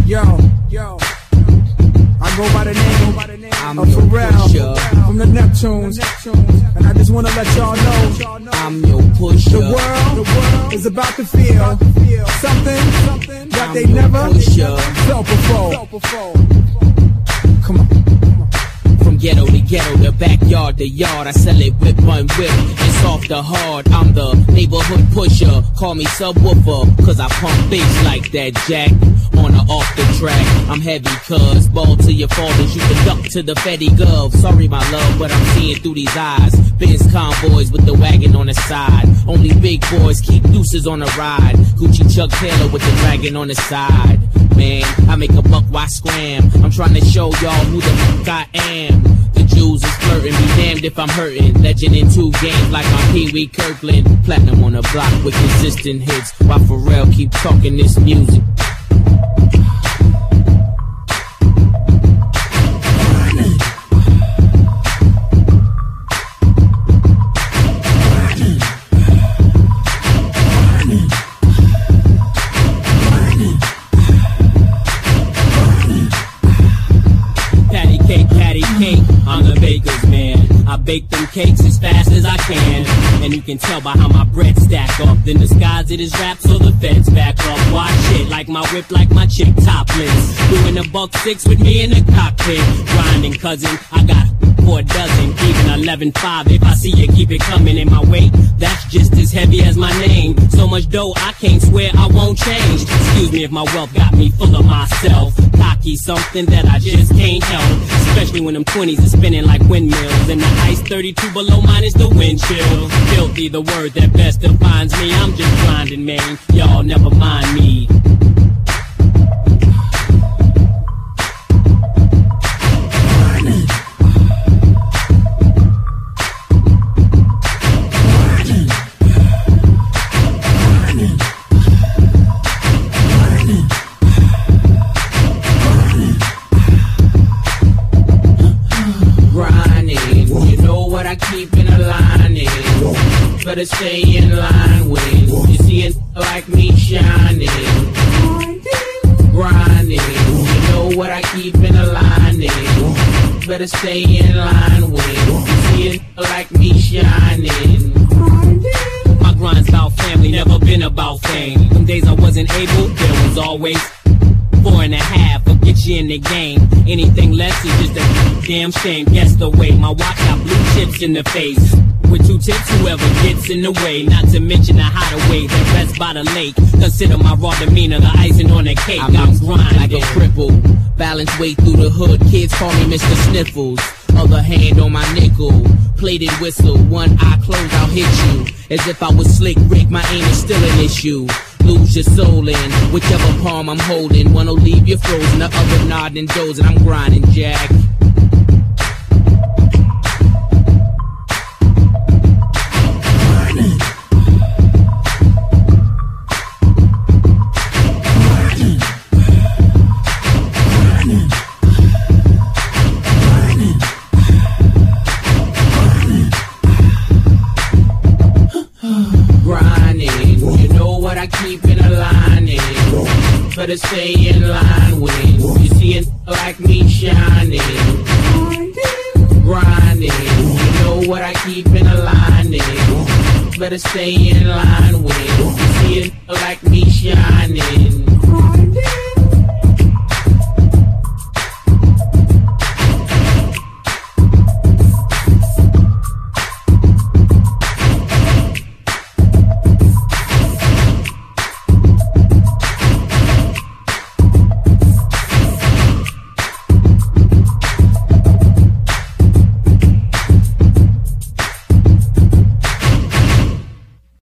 Yo, I go by the name of Pharrell from the Neptunes, and I just wanna let y'all know I'm your pusher. The world is about to feel something that they never felt before. Come on. From ghetto to ghetto, the backyard to yard, I sell it whip on whip, it's off the hard. I'm the neighborhood pusher, call me subwoofer, cause I pump bass like that, Jack. On or off the track, I'm heavy cuz, ball to your fathers, you can duck to the Fetty Gov. Sorry my love, but I'm seeing through these eyes. Benz convoys with the wagon on the side. Only big boys keep deuces on the ride. Gucci Chuck Taylor with the dragon on the side. Man, I make a buck, why scram? I'm trying to show y'all who the fuck I am. The Jews is flirting, be damned if I'm hurting. Legend in 2 games like I'm Pee Wee Kirkland. Platinum on the block with consistent hits, while Pharrell keep talking this music. I'm the baker's man. I bake them cakes as fast as I can, and you can tell by how my bread stack up. Then disguise it as rap so the feds back up. Watch it like my whip, like my chick topless. Doing a $1.6 with me in the cockpit. Grinding, cousin, I got 4 dozen, even 11.5. If I see you, keep it coming. In my weight, that's just as heavy as my name. So much dough, I can't swear I won't change. Excuse me if my wealth got me full of myself. Cocky, something that I just can't help. Especially when them 20s are spinning like windmills, and the ice 32 below mine is the wind chill. Filthy, the word that best defines me. I'm just grinding, man. Y'all never mind me. Better stay in line when you see it like me shining, grinding. You know what I keep in a line. Better stay in line when you see it like me shining. My grind's about family, never been about fame. Them days I wasn't able, there was always 4.5 will get you in the game. Anything less is just a damn shame. Guess the way my watch got blue chips in the face. With 2 tips, whoever gets in the way. Not to mention the hideaway that rests by the lake. Consider my raw demeanor the icing on the cake. I'm grinding like a cripple, balance way through the hood. Kids call me Mr. Sniffles. Other hand on my nickel, plated whistle. One eye closed, I'll hit you. As if I was Slick Rick, my aim is still an issue. Lose your soul in whichever palm I'm holding. One'll leave you frozen, the other nodding dozing. I'm grinding, Jack. Better stay in line when you see it like me shining, grinding. You know what I keep in a line. Better stay in line when you see it like me shining.